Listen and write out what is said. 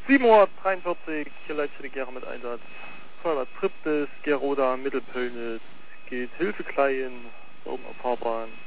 7:43 Uhr, hier Leitstelle Gera mit Einsatz. Feuerwehr Triptis, Geroda, Mittelpöllnitz, geht Hilfe Klein, oben auf Fahrbahn.